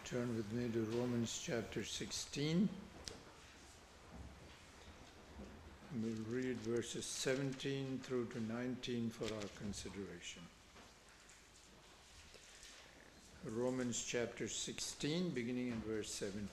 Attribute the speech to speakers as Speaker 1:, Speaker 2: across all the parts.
Speaker 1: Turn with me to Romans chapter 16. We'll read verses 17 through to 19 for our consideration. Romans chapter 16, beginning in verse 17.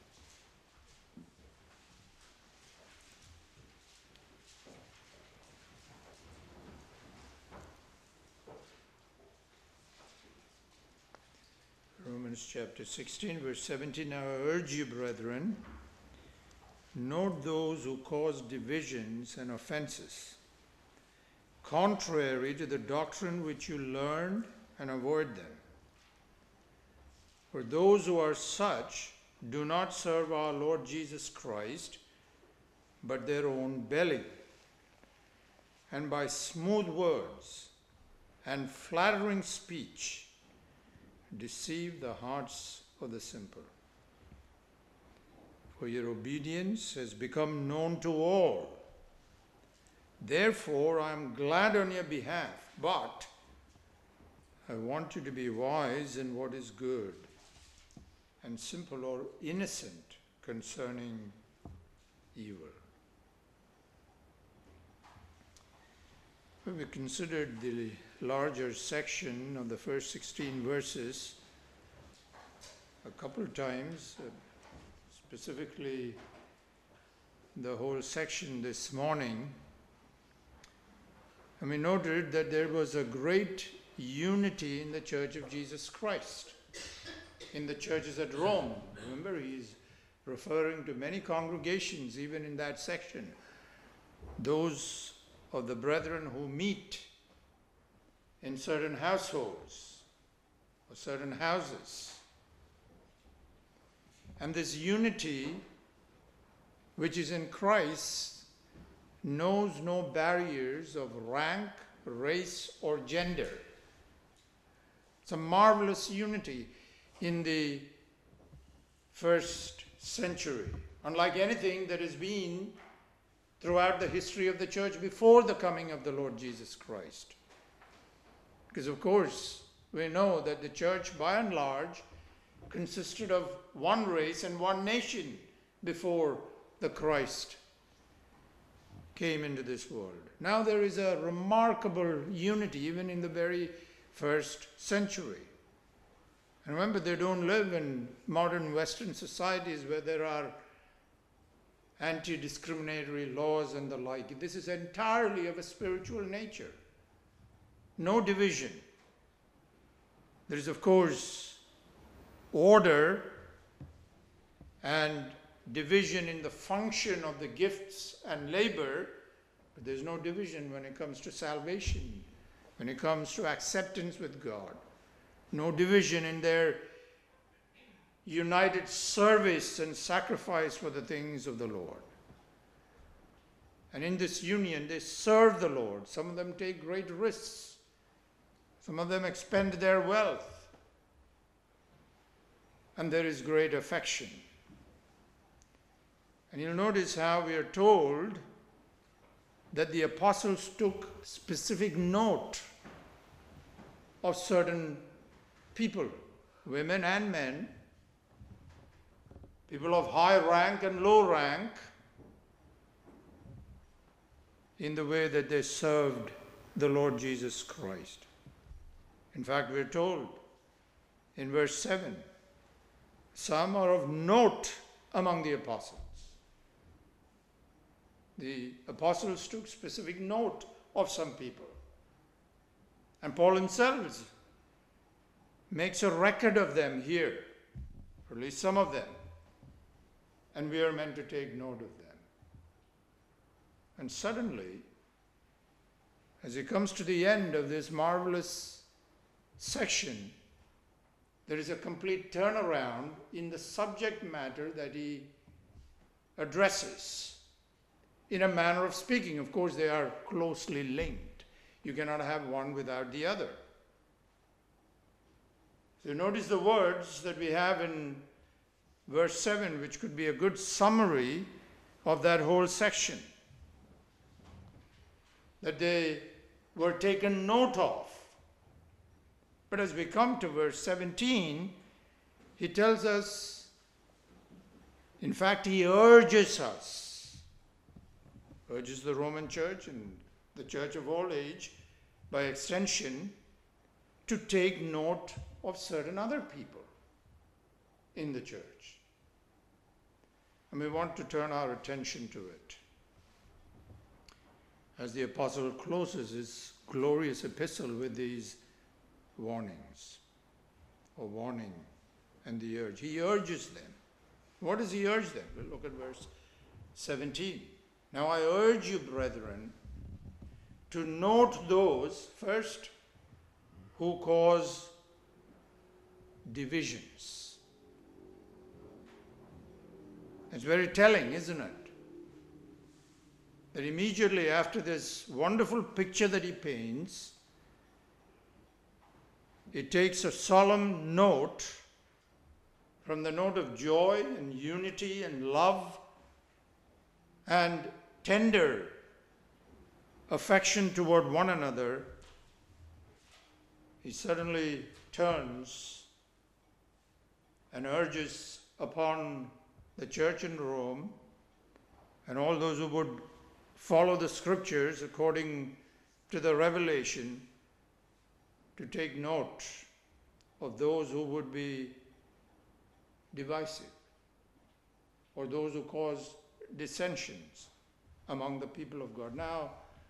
Speaker 1: Romans chapter 16, verse 17. Now I urge you, brethren, note those who cause divisions and offenses, contrary to the doctrine which you learned, and avoid them. For those who are such do not serve our Lord Jesus Christ, but their own belly, and by smooth words and flattering speech deceive the hearts of the simple. For your obedience has become known to all. Therefore, I am glad on your behalf, but I want you to be wise in what is good, and simple or innocent concerning evil. When we considered the larger section of the first 16 verses a couple of times, specifically the whole section this morning, and we noted that there was a great unity in the Church of Jesus Christ, in the churches at Rome. Remember, he's referring to many congregations even in that section. Those of the brethren who meet in certain households or certain houses. And this unity which is in Christ knows no barriers of rank, race, or gender. It's a marvelous unity in the first century, unlike anything that has been throughout the history of the church before the coming of the Lord Jesus Christ. Because of course, we know that the church by and large consisted of one race and one nation before the Christ came into this world. Now there is a remarkable unity even in the very first century. And remember, they don't live in modern Western societies where there are anti-discriminatory laws and the like. This is entirely of a spiritual nature. No division. There is, of course, order and division in the function of the gifts and labor, but there's no division when it comes to salvation, when it comes to acceptance with God. No division in their united service and sacrifice for the things of the Lord. And in this union, they serve the Lord. Some of them take great risks. Some of them expend their wealth. And there is great affection. And you'll notice how we are told that the apostles took specific note of certain people, women and men, people of high rank and low rank, in the way that they served the Lord Jesus Christ. In fact, we're told in verse 7, some are of note among the apostles. The apostles took specific note of some people. And Paul himself makes a record of them here, or at least some of them. And we are meant to take note of them. And suddenly, as he comes to the end of this marvelous section, there is a complete turnaround in the subject matter that he addresses in a manner of speaking. Of course, they are closely linked. You cannot have one without the other. So notice the words that we have in verse 7, which could be a good summary of that whole section. That they were taken note of. But as we come to verse 17, he tells us, in fact, he urges us, urges the Roman Church and the church of all age, by extension, to take note of certain other people in the church. And we want to turn our attention to it. As the apostle closes his glorious epistle with these warnings, or warning and the urge. He urges them. What does he urge them? We'll look at verse 17. Now I urge you, brethren, to note those, first, who cause divisions. It's very telling, isn't it? That immediately after this wonderful picture that he paints, it takes a solemn note from the note of joy and unity and love and tender affection toward one another. He suddenly turns and urges upon the church in Rome and all those who would follow the scriptures according to the revelation to take note of those who would be divisive or those who cause dissensions among the people of God. Now,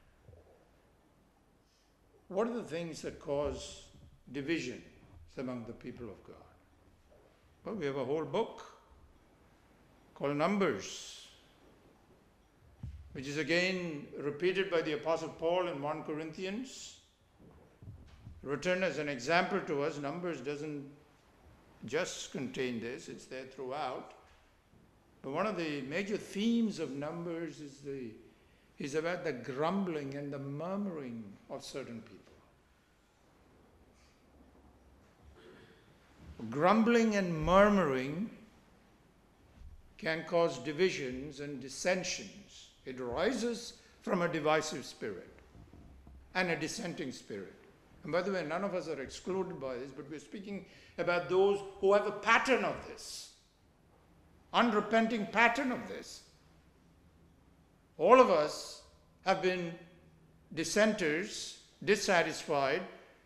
Speaker 1: what are the things that cause division among the people of God? Well, we have a whole book called Numbers, which is again repeated by the Apostle Paul in 1 Corinthians, written as an example to us. Numbers doesn't just contain this, it's there throughout. But one of the major themes of Numbers is about the grumbling and the murmuring of certain people. Grumbling and murmuring can cause divisions and dissensions. It arises from a divisive spirit and a dissenting spirit. And by the way, none of us are excluded by this, but we're speaking about those who have a pattern of this, unrepenting pattern of this. All of us have been dissenters, dissatisfied,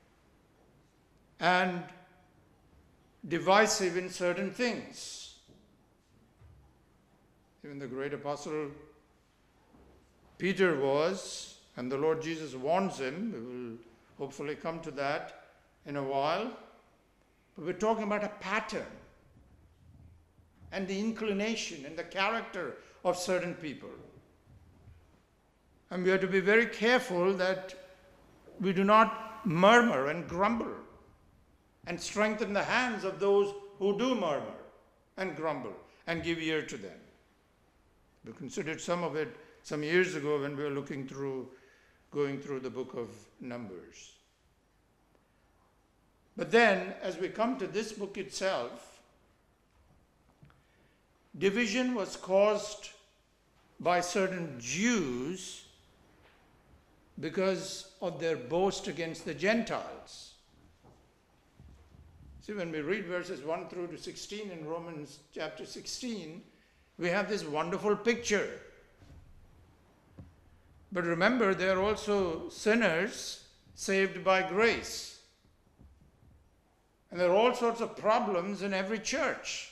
Speaker 1: and divisive in certain things. Even the great apostle Peter was, and the Lord Jesus warns him. We will hopefully come to that in a while. But we're talking about a pattern and the inclination and the character of certain people. And we have to be very careful that we do not murmur and grumble and strengthen the hands of those who do murmur and grumble and give ear to them. We considered some of it some years ago when we were going through the book of Numbers. But then, as we come to this book itself, division was caused by certain Jews because of their boast against the Gentiles. See, when we read verses 1 through to 16 in Romans chapter 16, we have this wonderful picture. But remember, they are also sinners saved by grace. And there are all sorts of problems in every church.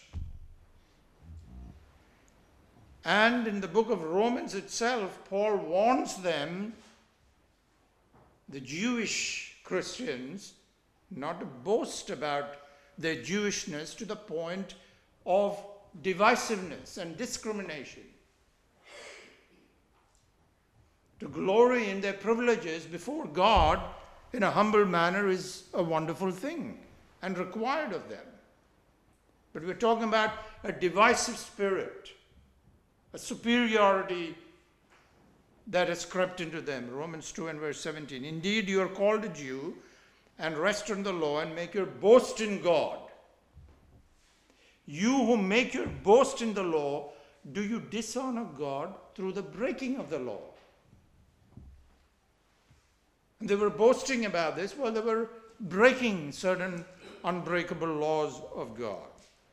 Speaker 1: And in the book of Romans itself, Paul warns them, the Jewish Christians, not to boast about their Jewishness to the point of divisiveness and discrimination. To glory in their privileges before God in a humble manner is a wonderful thing and required of them. But we're talking about a divisive spirit, a superiority that has crept into them. Romans 2 and verse 17. Indeed, you are called a Jew and rest on the law and make your boast in God. You who make your boast in the law, do you dishonor God through the breaking of the law? And they were boasting about this. Well, they were breaking certain unbreakable laws of God.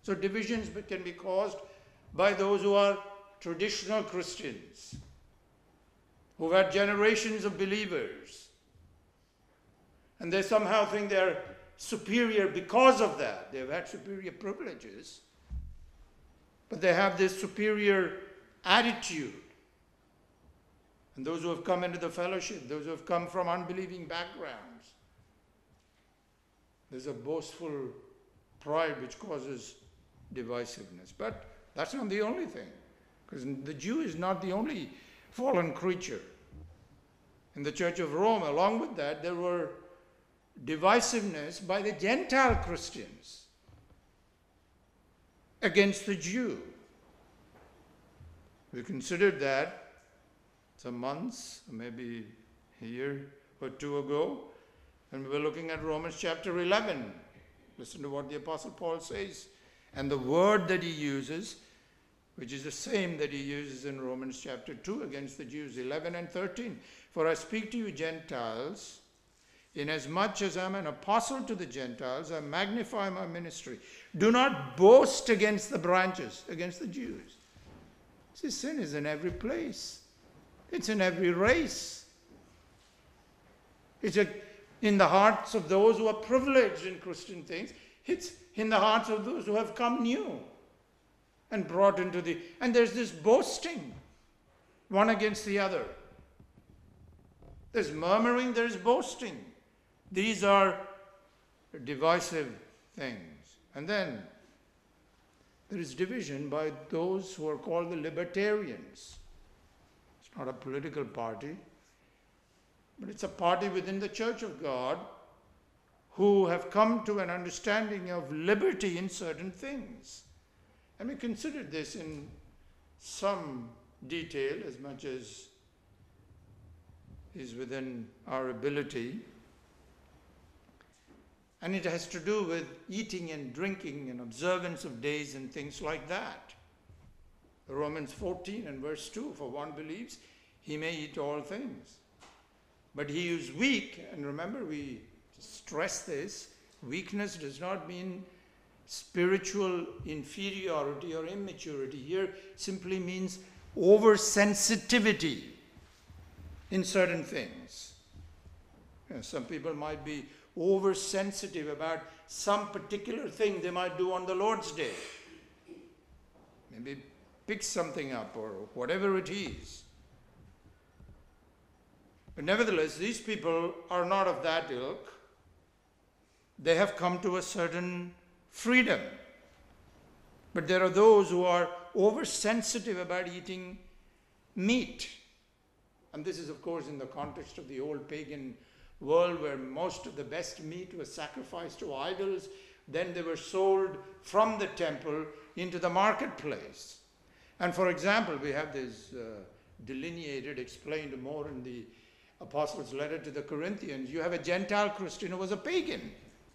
Speaker 1: So divisions can be caused by those who are traditional Christians, who've had generations of believers, and they somehow think they're superior because of that. They've had superior privileges, but they have this superior attitude. And those who have come into the fellowship, those who have come from unbelieving backgrounds, there's a boastful pride which causes divisiveness. But that's not the only thing, because the Jew is not the only fallen creature. In the Church of Rome, along with that, there were divisiveness by the Gentile Christians against the Jew. We considered that some months, maybe a year or two ago, and we were looking at Romans chapter 11. Listen to what the Apostle Paul says. And the word that he uses, which is the same that he uses in Romans chapter 2 against the Jews, 11 and 13. For I speak to you Gentiles, inasmuch as I am an apostle to the Gentiles, I magnify my ministry. Do not boast against the branches, against the Jews. See, sin is in every place. It's in every race. It's in the hearts of those who are privileged in Christian things. It's in the hearts of those who have come new and brought into the... And there's this boasting, one against the other. There's murmuring, there's boasting. These are divisive things. And then there is division by those who are called the libertarians. It's not a political party, but it's a party within the Church of God who have come to an understanding of liberty in certain things. And we considered this in some detail, as much as is within our ability. And it has to do with eating and drinking and observance of days and things like that. Romans 14 and verse 2, for one believes he may eat all things. But he who is weak, and remember we stress this, weakness does not mean spiritual inferiority or immaturity. Here simply means oversensitivity in certain things. Some people might be oversensitive about some particular thing they might do on the Lord's Day. Maybe pick something up or whatever it is. But nevertheless, these people are not of that ilk. They have come to a certain freedom. But there are those who are oversensitive about eating meat. And this is, of course, in the context of the old pagan world where most of the best meat was sacrificed to idols. Then they were sold from the temple into the marketplace. And for example, we have this delineated, explained more in the Apostles' letter to the Corinthians. You have a Gentile Christian who was a pagan.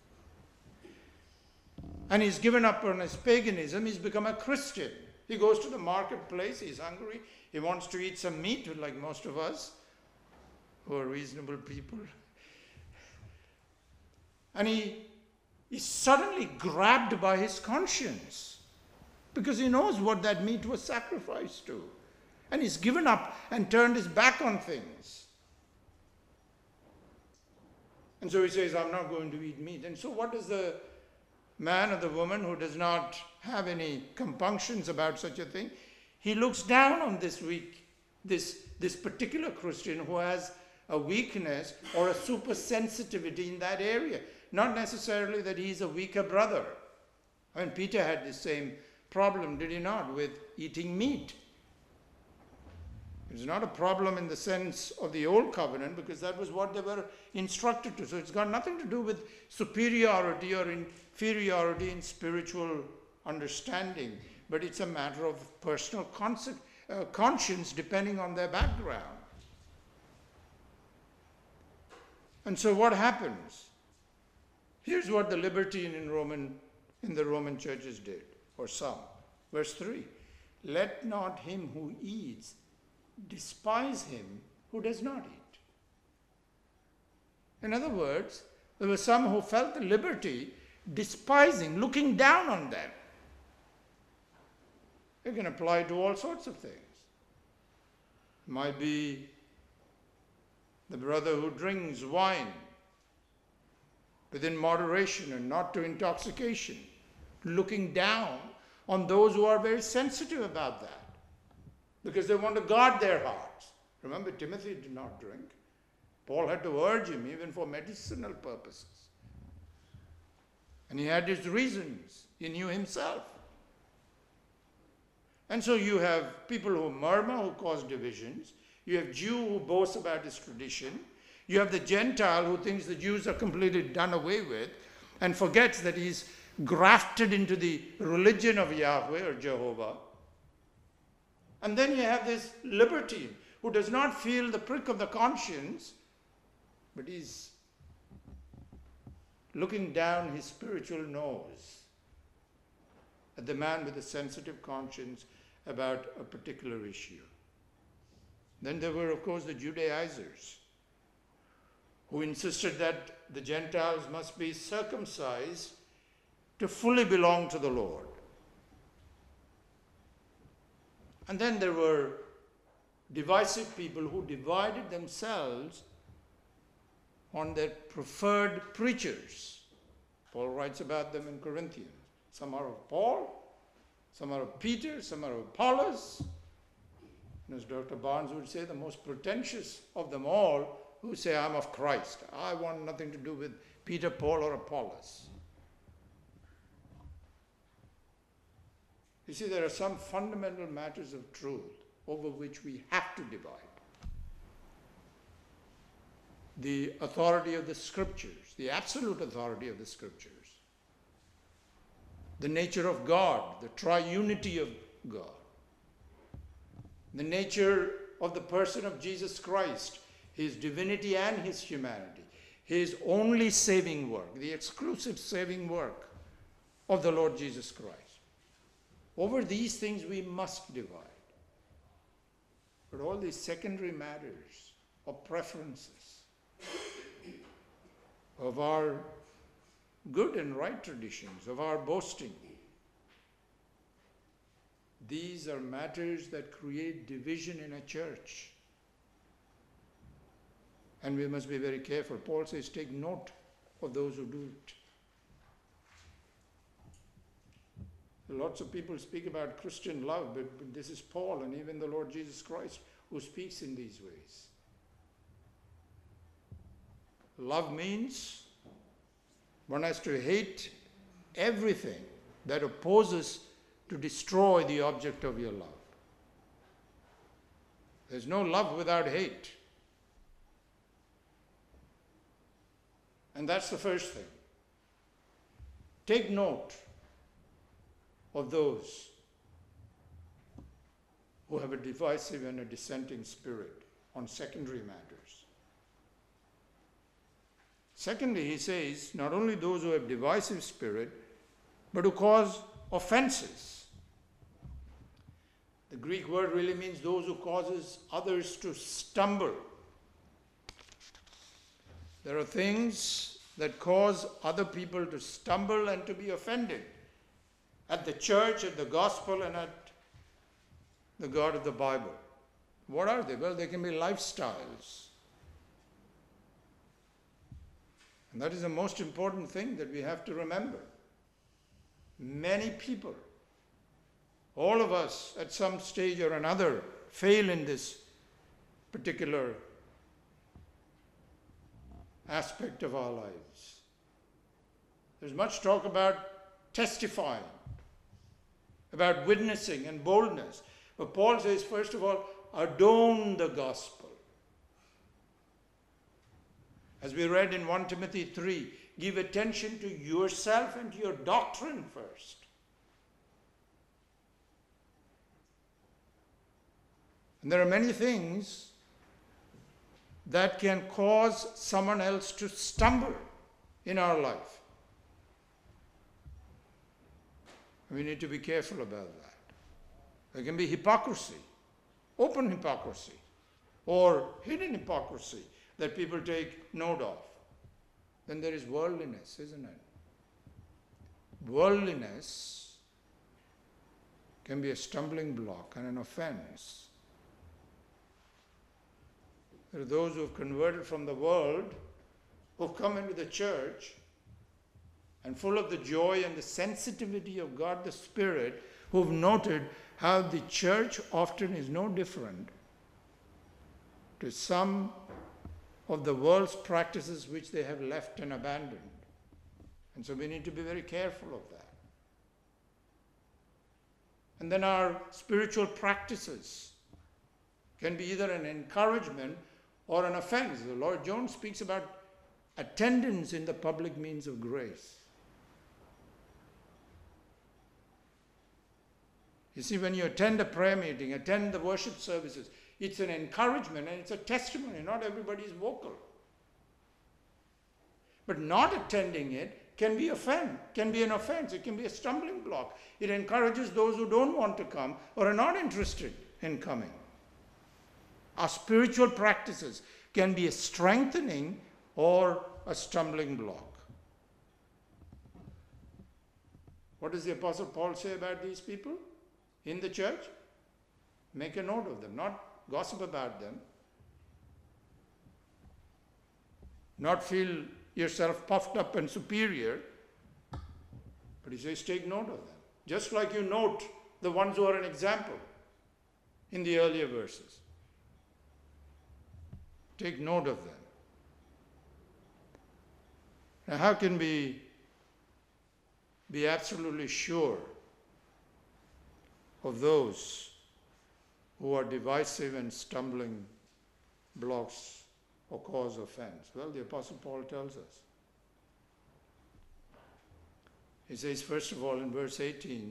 Speaker 1: And he's given up on his paganism, he's become a Christian. He goes to the marketplace, he's hungry, he wants to eat some meat, like most of us, who are reasonable people. And he is suddenly grabbed by his conscience, because he knows what that meat was sacrificed to. And he's given up and turned his back on things. And so he says, I'm not going to eat meat. And so what does the man or the woman who does not have any compunctions about such a thing, he looks down on this particular Christian who has a weakness or a supersensitivity in that area. Not necessarily that he's a weaker brother. I mean, Peter had the same problem, did he not, with eating meat. It's not a problem in the sense of the old covenant, because that was what they were instructed to. So it's got nothing to do with superiority or inferiority in spiritual understanding, but it's a matter of personal conscience depending on their background. And so what happens? Here's what the libertine in the Roman churches did, or some. Verse 3, let not him who eats despise him who does not eat. In other words, there were some who felt the liberty despising, looking down on them. You can apply it to all sorts of things. It might be the brother who drinks wine within moderation and not to intoxication, looking down on those who are very sensitive about that because they want to guard their hearts. Remember, Timothy did not drink. Paul had to urge him even for medicinal purposes. And he had his reasons. He knew himself. And so you have people who murmur, who cause divisions. You have Jew who boasts about his tradition. You have the Gentile who thinks the Jews are completely done away with and forgets that he's grafted into the religion of Yahweh or Jehovah. And then you have this libertine who does not feel the prick of the conscience, but he's looking down his spiritual nose at the man with a sensitive conscience about a particular issue. Then there were, of course, the Judaizers who insisted that the Gentiles must be circumcised to fully belong to the Lord. And then there were divisive people who divided themselves on their preferred preachers. Paul writes about them in Corinthians. Some are of Paul, some are of Peter, some are of Apollos. And as Dr. Barnes would say, the most pretentious of them all who say, I'm of Christ. I want nothing to do with Peter, Paul, or Apollos. You see, there are some fundamental matters of truth over which we have to divide. The authority of the Scriptures, the absolute authority of the Scriptures, the nature of God, the triunity of God, the nature of the person of Jesus Christ, his divinity and his humanity, his only saving work, the exclusive saving work of the Lord Jesus Christ. Over these things we must divide. But all these secondary matters of preferences, of our good and right traditions, of our boasting, these are matters that create division in a church. And we must be very careful. Paul says, take note of those who do it. Lots of people speak about Christian love, but this is Paul and even the Lord Jesus Christ who speaks in these ways. Love means one has to hate everything that opposes to destroy the object of your love. There's no love without hate. And that's the first thing. Take note of those who have a divisive and a dissenting spirit on secondary matters. Secondly, he says, not only those who have divisive spirit, but who cause offenses. The Greek word really means those who causes others to stumble. There are things that cause other people to stumble and to be offended at the church, at the gospel, and at the God of the Bible. What are they? Well, they can be lifestyles. And that is the most important thing that we have to remember. Many people, all of us at some stage or another, fail in this particular aspect of our lives. There's much talk about testifying, about witnessing and boldness. But Paul says, first of all, adorn the gospel. As we read in 1 Timothy 3, give attention to yourself and to your doctrine first. And there are many things that can cause someone else to stumble in our life. We need to be careful about that. There can be hypocrisy, open hypocrisy, or hidden hypocrisy that people take note of. Then there is worldliness, isn't it? Worldliness can be a stumbling block and an offense. There are those who have converted from the world, who have come into the church, and full of the joy and the sensitivity of God the Spirit, who have noted how the church often is no different to some of the world's practices which they have left and abandoned. And so we need to be very careful of that. And then our spiritual practices can be either an encouragement or an offense. The Lord Jones speaks about attendance in the public means of grace. You see, when you attend a prayer meeting, attend the worship services, it's an encouragement and it's a testimony. Not everybody is vocal. But not attending it can be an offense. It can be a stumbling block. It encourages those who don't want to come or are not interested in coming. Our spiritual practices can be a strengthening or a stumbling block. What does the Apostle Paul say about these people in the church? Make a note of them, not gossip about them, not feel yourself puffed up and superior, but he says take note of them. Just like you note the ones who are an example in the earlier verses. Take note of them. Now, how can we be absolutely sure of those who are divisive and stumbling blocks or cause offense? Well, the Apostle Paul tells us. He says, first of all, in verse 18,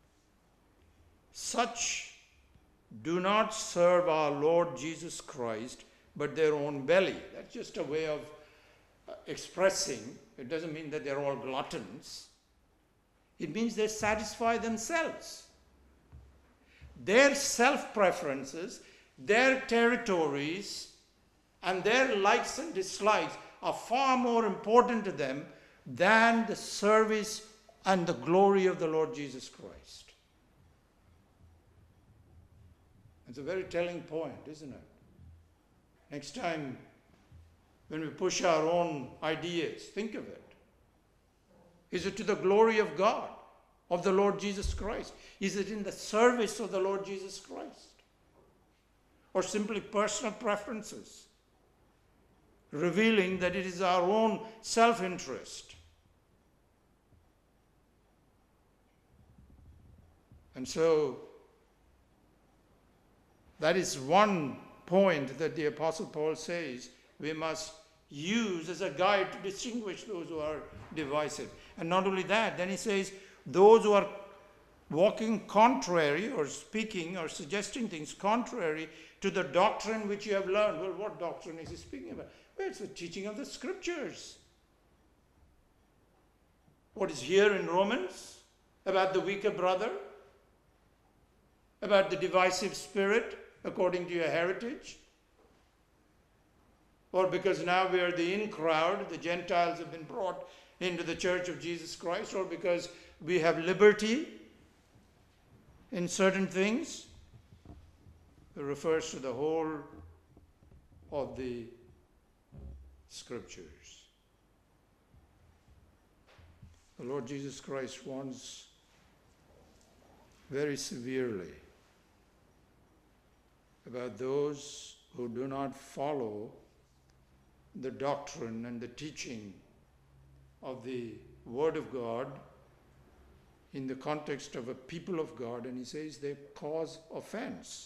Speaker 1: such do not serve our Lord Jesus Christ, but their own belly. That's just a way of expressing. It doesn't mean that they're all gluttons. It means they satisfy themselves. Their self-preferences, their territories, and their likes and dislikes are far more important to them than the service and the glory of the Lord Jesus Christ. It's a very telling point, isn't it? Next time when we push our own ideas, think of it. Is it to the glory of God, of the Lord Jesus Christ? Is it in the service of the Lord Jesus Christ? Or simply personal preferences, revealing that it is our own self-interest? And so, that is one point that the Apostle Paul says we must use as a guide to distinguish those who are divisive. And not only that, then he says, those who are walking contrary or speaking or suggesting things contrary to the doctrine which you have learned. Well, what doctrine is he speaking about? Well, it's the teaching of the Scriptures. What is here in Romans about the weaker brother, about the divisive spirit according to your heritage, or because now we are the in crowd, the Gentiles have been brought into the church of Jesus Christ, or because we have liberty in certain things. It refers to the whole of the Scriptures. The Lord Jesus Christ warns very severely about those who do not follow the doctrine and the teaching of the Word of God in the context of a people of God, and he says they cause offense.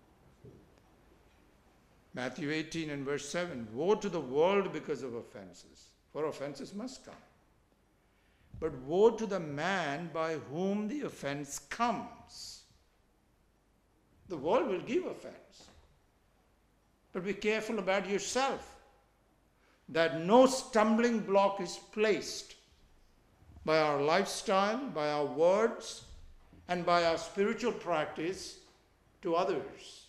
Speaker 1: Matthew 18 and verse 7, woe to the world because of offenses, for offenses must come. But woe to the man by whom the offense comes. The world will give offense. But be careful about yourself, that no stumbling block is placed by our lifestyle, by our words, and by our spiritual practice to others.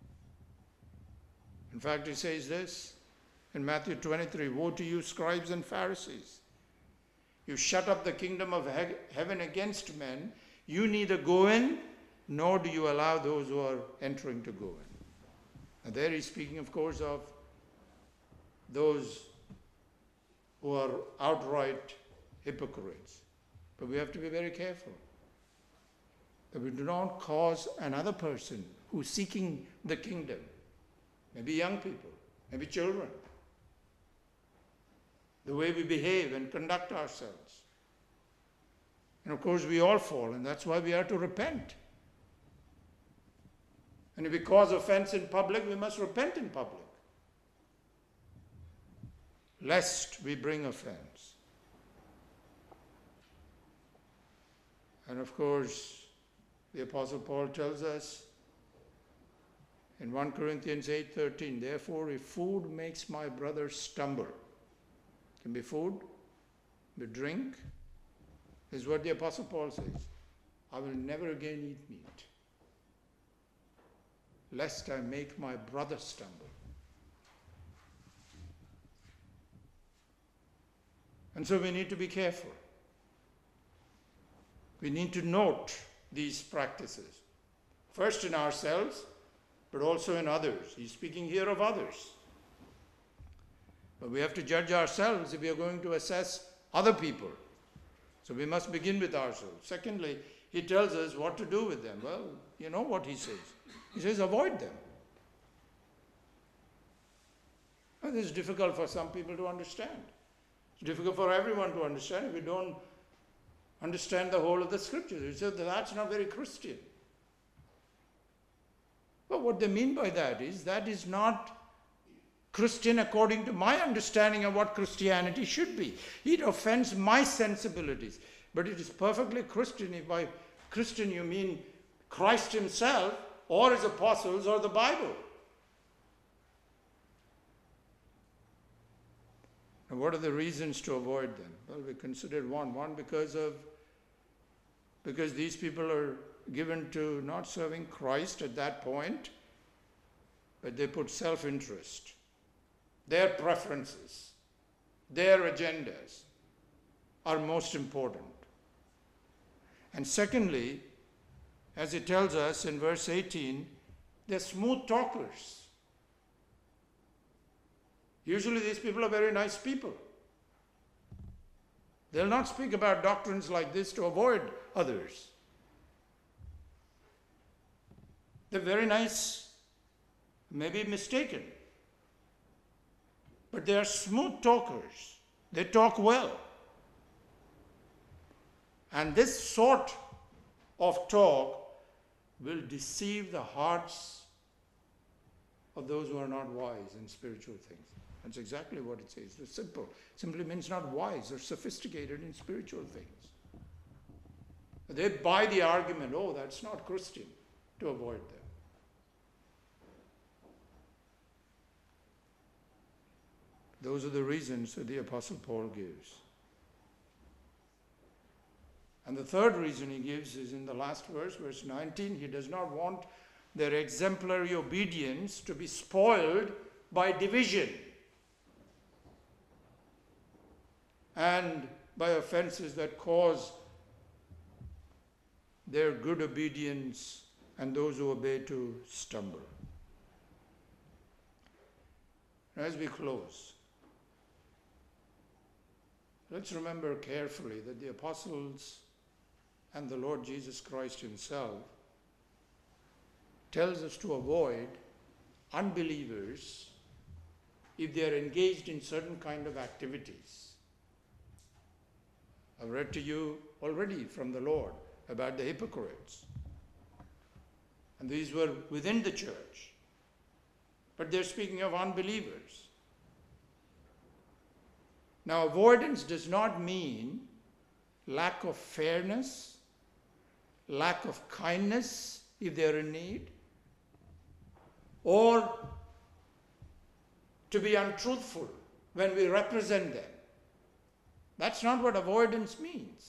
Speaker 1: In fact, he says this in Matthew 23, woe to you, scribes and Pharisees. You shut up the kingdom of heaven against men. You neither go in nor do you allow those who are entering to go in. And there he's speaking, of course, of those who are outright hypocrites. But we have to be very careful that we do not cause another person who's seeking the kingdom, maybe young people, maybe children, the way we behave and conduct ourselves. And of course we all fall, and that's why we are to repent. And if we cause offense in public, we must repent in public, lest we bring offense. And of course, the Apostle Paul tells us in 1 Corinthians 8:13, therefore, if food makes my brother stumble, it can be food, be drink, this is what the Apostle Paul says, I will never again eat meat, lest I make my brother stumble. And so we need to be careful. We need to note these practices, first in ourselves, but also in others. He's speaking here of others. But we have to judge ourselves if we are going to assess other people. So we must begin with ourselves. Secondly, he tells us what to do with them. Well, you know what he says. He says, avoid them. Now, this is difficult for some people to understand. It's difficult for everyone to understand if we don't understand the whole of the scriptures. You say that's not very Christian. But what they mean by that is not Christian according to my understanding of what Christianity should be. It offends my sensibilities. But it is perfectly Christian if by Christian you mean Christ himself or his apostles or the Bible. And what are the reasons to avoid them? Well, we considered one because these people are given to not serving Christ at that point, but they put self-interest, their preferences, their agendas are most important. And secondly, as it tells us in verse 18, they're smooth talkers. Usually these people are very nice people. They'll not speak about doctrines like this to avoid others. They're very nice, maybe mistaken, but they are smooth talkers. They talk well. And this sort of talk will deceive the hearts of those who are not wise in spiritual things. That's exactly what it says. It's simple. Simply means not wise or sophisticated in spiritual things. They buy the argument, oh, that's not Christian, to avoid them. Those are the reasons that the Apostle Paul gives. And the third reason he gives is in the last verse, verse 19. He does not want their exemplary obedience to be spoiled by division and by offenses that cause their good obedience and those who obey to stumble. As we close, let's remember carefully that the apostles and the Lord Jesus Christ himself tells us to avoid unbelievers if they are engaged in certain kind of activities. I've read to you already from the Lord about the hypocrites. And these were within the church. But they're speaking of unbelievers. Now, avoidance does not mean lack of fairness, lack of kindness if they're in need, or to be untruthful when we represent them. That's not what avoidance means.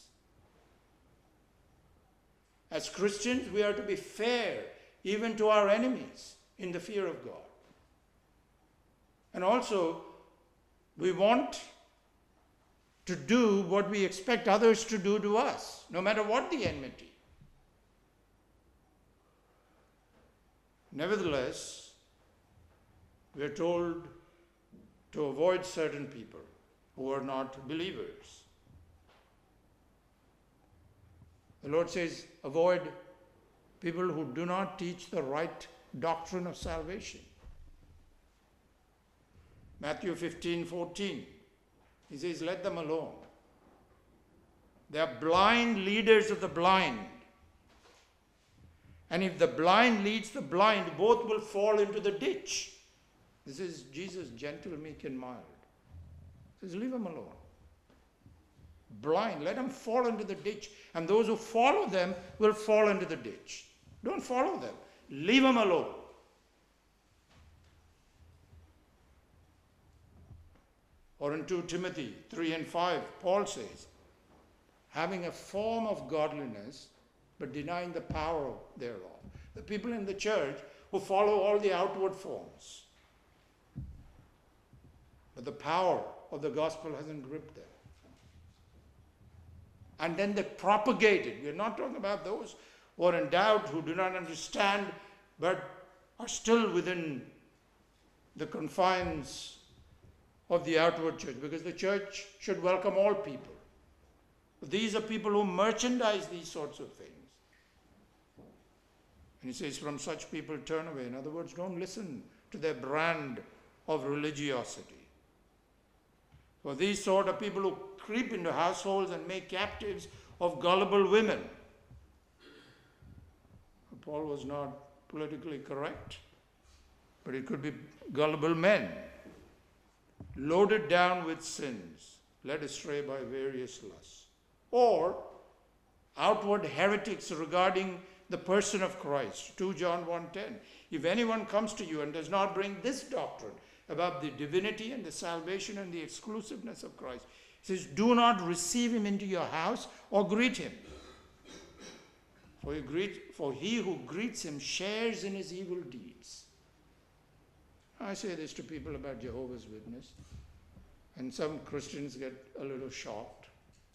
Speaker 1: As Christians, we are to be fair even to our enemies in the fear of God. And also, we want to do what we expect others to do to us, no matter what the enmity. Nevertheless, we are told to avoid certain people who are not believers. The Lord says, avoid people who do not teach the right doctrine of salvation. Matthew 15:14, he says, let them alone. They are blind leaders of the blind. And if the blind leads the blind, both will fall into the ditch. This is Jesus, gentle, meek, and mild. He says, leave them alone. Blind, let them fall into the ditch. And those who follow them will fall into the ditch. Don't follow them. Leave them alone. Or in 2 Timothy 3 and 5, Paul says, having a form of godliness, but denying the power thereof. The people in the church who follow all the outward forms, but the power of the gospel hasn't gripped them. And then they propagate it. We're not talking about those who are in doubt, who do not understand, but are still within the confines of the outward church, because the church should welcome all people. But these are people who merchandise these sorts of things. And he says, from such people turn away. In other words, don't listen to their brand of religiosity. For these sort of people who creep into households and make captives of gullible women. Paul was not politically correct, but it could be gullible men, loaded down with sins, led astray by various lusts. Or outward heretics regarding the person of Christ. 2 John 1:10. If anyone comes to you and does not bring this doctrine about the divinity and the salvation and the exclusiveness of Christ, he says, do not receive him into your house or greet him. For he who greets him shares in his evil deeds. I say this to people about Jehovah's Witness, and some Christians get a little shocked.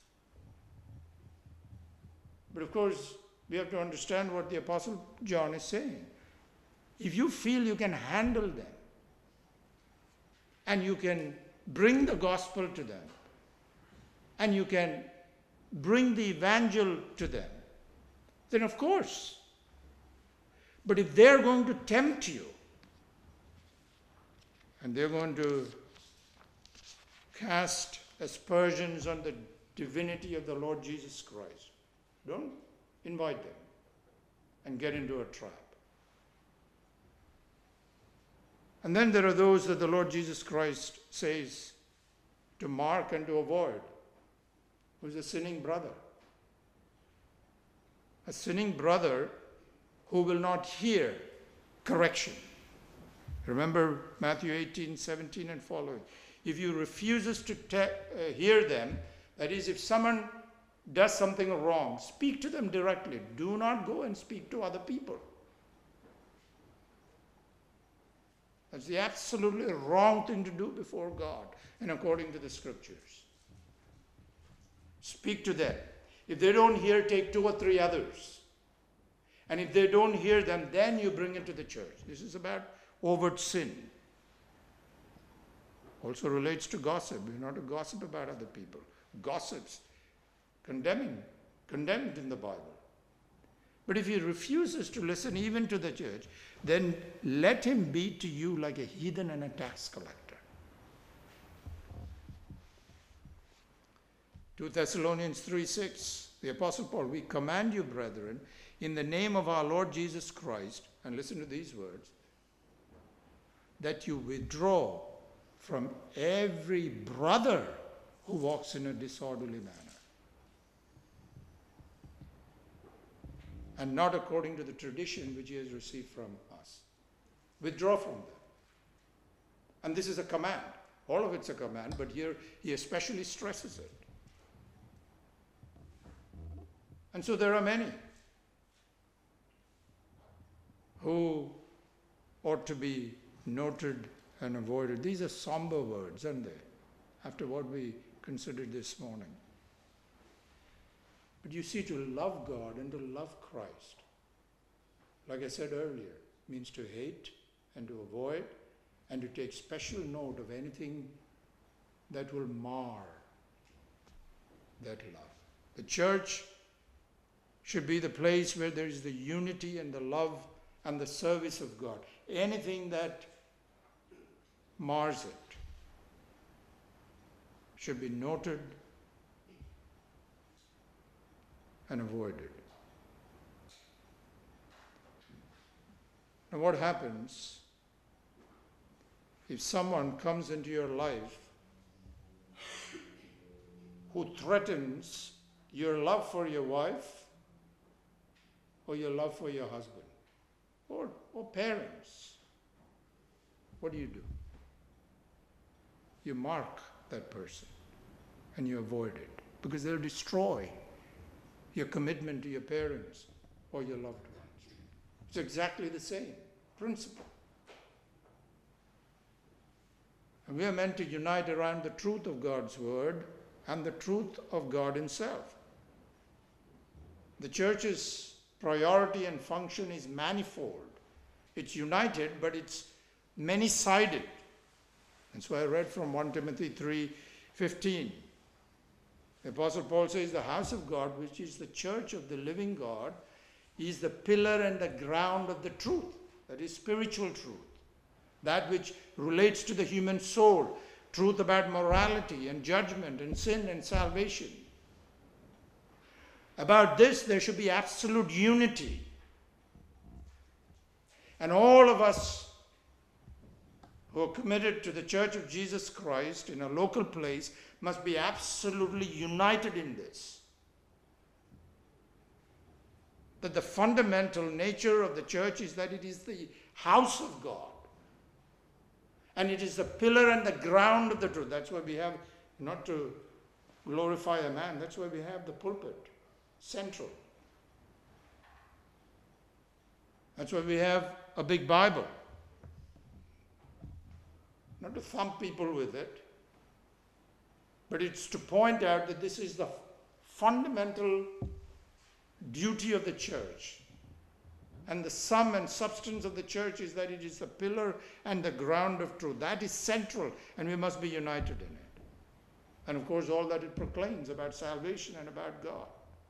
Speaker 1: But of course, we have to understand what the Apostle John is saying. If you feel you can handle them, and you can bring the gospel to them, and you can bring the evangel to them, then of course. But if they're going to tempt you, and they're going to cast aspersions on the divinity of the Lord Jesus Christ, don't invite them and get into a trap. And then there are those that the Lord Jesus Christ says to mark and to avoid, who's a sinning brother. A sinning brother who will not hear correction. Remember Matthew 18:17 and following. If you refuses to hear them, that is, if someone does something wrong, speak to them directly. Do not go and speak to other people. That's the absolutely wrong thing to do before God and according to the scriptures. Speak to them. If they don't hear, take 2 or 3 others. And if they don't hear them, then you bring it to the church. This is about overt sin. Also relates to gossip. You're not to gossip about other people. Gossips, condemned in the Bible. But if he refuses to listen even to the church, then let him be to you like a heathen and a tax collector. 2 Thessalonians 3:6, the Apostle Paul, we command you, brethren, in the name of our Lord Jesus Christ, and listen to these words, that you withdraw from every brother who walks in a disorderly manner, and not according to the tradition which he has received from us. Withdraw from them. And this is a command. All of it's a command, but here he especially stresses it. And so there are many who ought to be noted and avoided. These are somber words, aren't they? After what we considered this morning. But you see, to love God and to love Christ, like I said earlier, means to hate and to avoid and to take special note of anything that will mar that love. The church should be the place where there is the unity and the love and the service of God. Anything that mars it should be noted and avoided. Now, what happens if someone comes into your life who threatens your love for your wife or your love for your husband or parents? What do? You mark that person and you avoid it, because they'll destroy your commitment to your parents or your loved ones. It's exactly the same principle. And we are meant to unite around the truth of God's word and the truth of God himself. The church's priority and function is manifold. It's united, but it's many-sided. That's why I read from 1 Timothy 3:15. The Apostle Paul says, the house of God, which is the church of the living God, is the pillar and the ground of the truth. That is spiritual truth. That which relates to the human soul. Truth about morality and judgment and sin and salvation. About this, there should be absolute unity. And all of us who are committed to the Church of Jesus Christ in a local place must be absolutely united in this. That the fundamental nature of the church is that it is the house of God. And it is the pillar and the ground of the truth. That's why we have, not to glorify a man, that's why we have the pulpit, central. That's why we have a big Bible. Not to thump people with it, but it's to point out that this is the fundamental duty of the church. And the sum and substance of the church is that it is the pillar and the ground of truth. That is central, and we must be united in it. And of course, all that it proclaims about salvation and about God.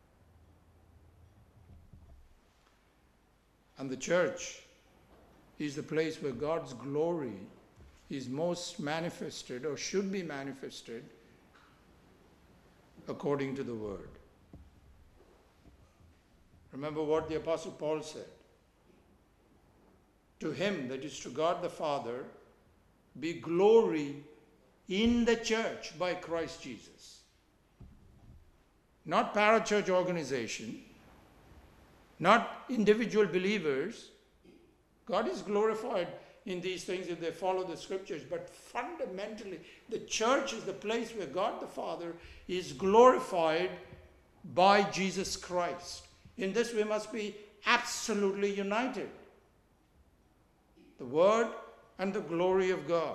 Speaker 1: And the church is the place where God's glory is most manifested, or should be manifested, according to the word. Remember what the Apostle Paul said. To him, that is to God the Father, be glory in the church by Christ Jesus. Not parachurch organization, not individual believers. God is glorified in these things if they follow the scriptures, but fundamentally the church is the place where God the Father is glorified by Jesus Christ. In this we must be absolutely united. The word and the glory of God.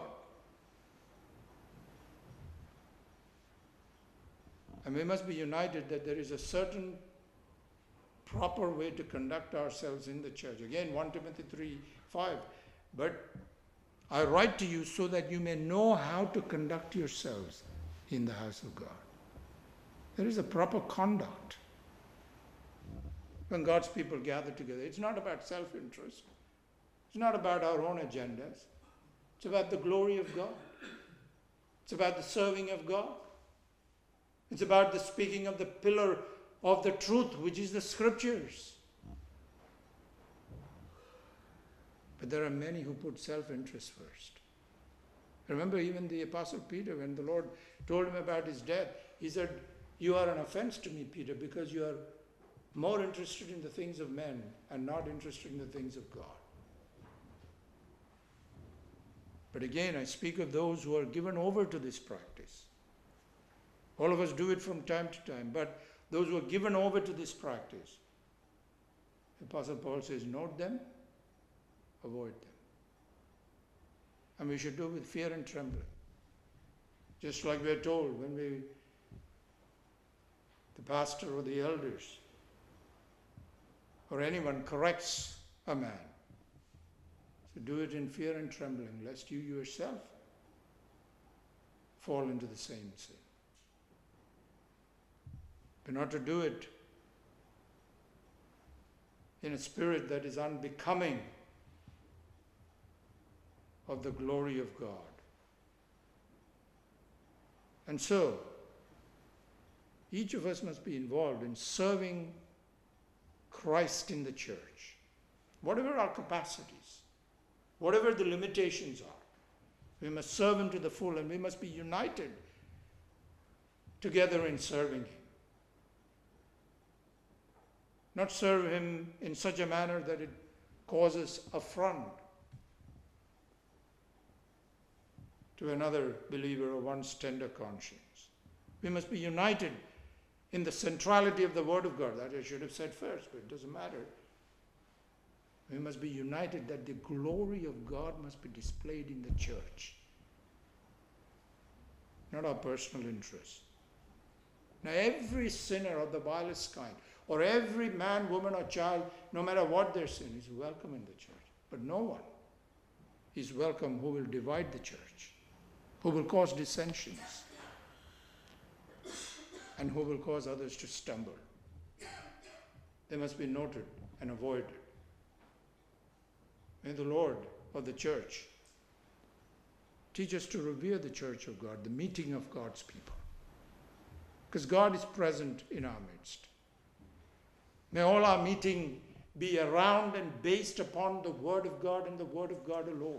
Speaker 1: And we must be united that there is a certain proper way to conduct ourselves in the church. Again, 1 Timothy 3:5. But I write to you so that you may know how to conduct yourselves in the house of God. There is a proper conduct when God's people gather together. It's not about self-interest. It's not about our own agendas. It's about the glory of God. It's about the serving of God. It's about the speaking of the pillar of the truth, which is the scriptures. But there are many who put self-interest first. Remember even the Apostle Peter, when the Lord told him about his death, he said, you are an offense to me, Peter, because you are more interested in the things of men and not interested in the things of God. But again, I speak of those who are given over to this practice. All of us do it from time to time, but those who are given over to this practice, the Apostle Paul says, note them, avoid them. And we should do it with fear and trembling. Just like we are told when the pastor or the elders or anyone corrects a man, So do it in fear and trembling, lest you yourself fall into the same sin. But not to do it in a spirit that is unbecoming of the glory of God. And so, each of us must be involved in serving Christ in the church. Whatever our capacities, whatever the limitations are, we must serve Him to the full, and we must be united together in serving Him. Not serve Him in such a manner that it causes affront to another believer of one's tender conscience. We must be united in the centrality of the Word of God. That I should have said first, but it doesn't matter. We must be united that the glory of God must be displayed in the church, not our personal interests. Now, every sinner of the vilest kind, or every man, woman, or child, no matter what their sin, is welcome in the church. But no one is welcome who will divide the church, who will cause dissensions, and who will cause others to stumble. They must be noted and avoided. May the Lord of the church teach us to revere the church of God, the meeting of God's people, because God is present in our midst. May all our meeting be around and based upon the Word of God and the Word of God alone.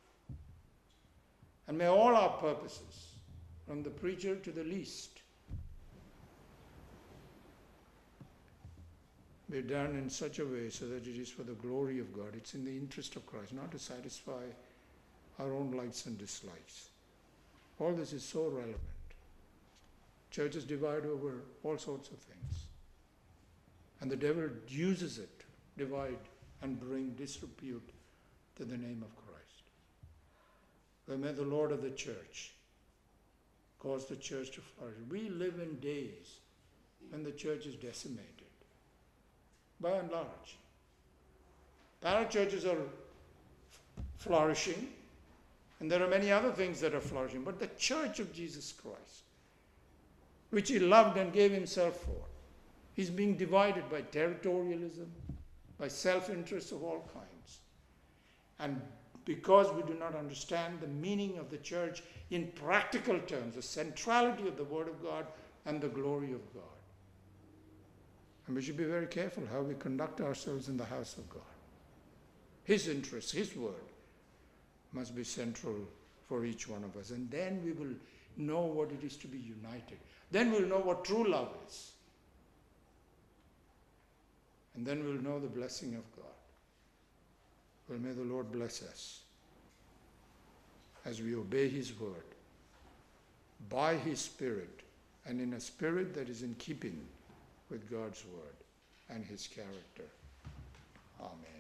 Speaker 1: And may all our purposes, from the preacher to the least, be done in such a way so that it is for the glory of God. It's in the interest of Christ, not to satisfy our own likes and dislikes. All this is so relevant. Churches divide over all sorts of things. And the devil uses it to divide and bring disrepute to the name of Christ. But may the Lord of the church cause the church to flourish. We live in days when the church is decimated, by and large. Parachurches are flourishing, and there are many other things that are flourishing. But the church of Jesus Christ, which He loved and gave Himself for, is being divided by territorialism, by self-interest of all kinds. And because we do not understand the meaning of the church in practical terms, the centrality of the Word of God and the glory of God. And we should be very careful how we conduct ourselves in the house of God. His interests, His Word must be central for each one of us. And then we will know what it is to be united. Then we'll know what true love is. And then we'll know the blessing of God. Well, may the Lord bless us as we obey His word, by His Spirit, and in a spirit that is in keeping with God's word and His character. Amen.